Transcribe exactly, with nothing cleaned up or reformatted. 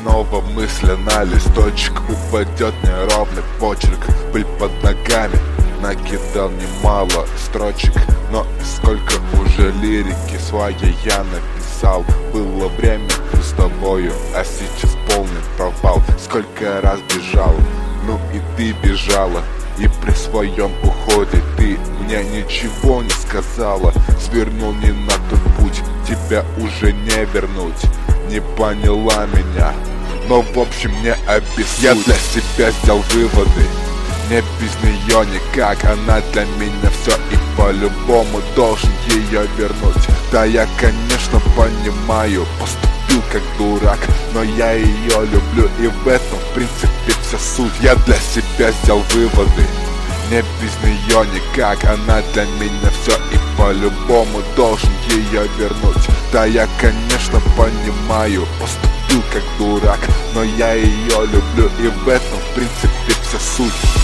снова мысли на листочек, упадет неровный почерк, пыль под ногами. Накидал немало строчек, но сколько уже лирики своей я написал. Было время с тобою, а сейчас полный провал. Сколько раз бежал, ну и ты бежала, и при своем уходе ты мне ничего не сказала. Свернул не на тот путь, тебя уже не вернуть. Не поняла меня, но в общем не объяснить. Я для себя сделал выводы, не без нее никак. Она для меня все, и по-любому должен ее вернуть. Да, я, конечно, понимаю, поступил как дурак, но я ее люблю, и в этом, в принципе, вся суть. Я для себя сделал выводы, не без нее никак. Она для меня все, и по-любому должен ее вернуть. Да, я, конечно, понимаю, поступил как дурак, но я ее люблю, и в этом, в принципе, вся суть.